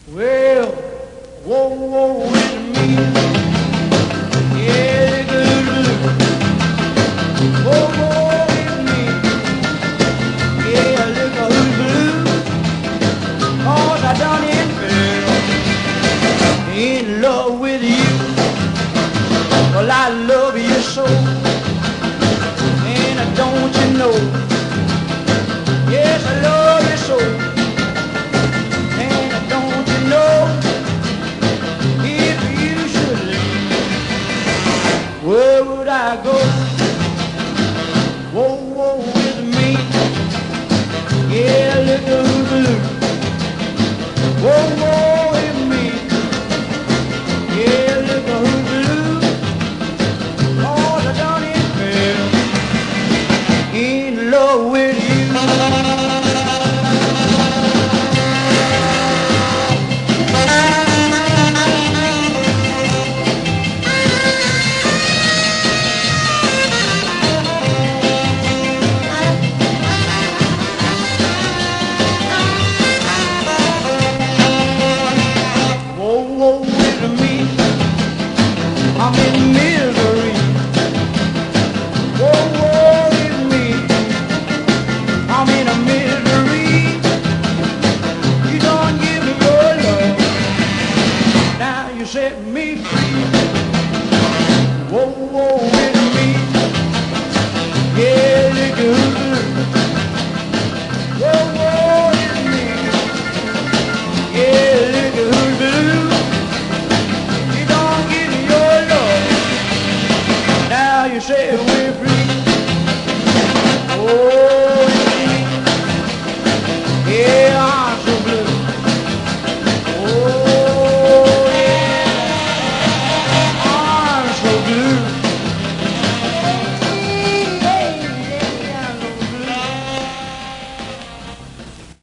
Well, whoa, whoa, with me. Yeah, good. Whoa, whoa, with me. Yeah, look who's blue. 'Cause I done it fell in love with you. Well, I love you so. And don't you know? Yes, I love you so. And don't you know? If you should leave, where would I go? Whoa, whoa, with me. Yeah, look who's blue. Whoa, whoa, with me. Yeah, look who's blue. All I done is fell in love with you. Whoa, whoa, with me. I'm in misery. Whoa, whoa, with me. I'm in a misery. You don't give me your love. Now you set me free.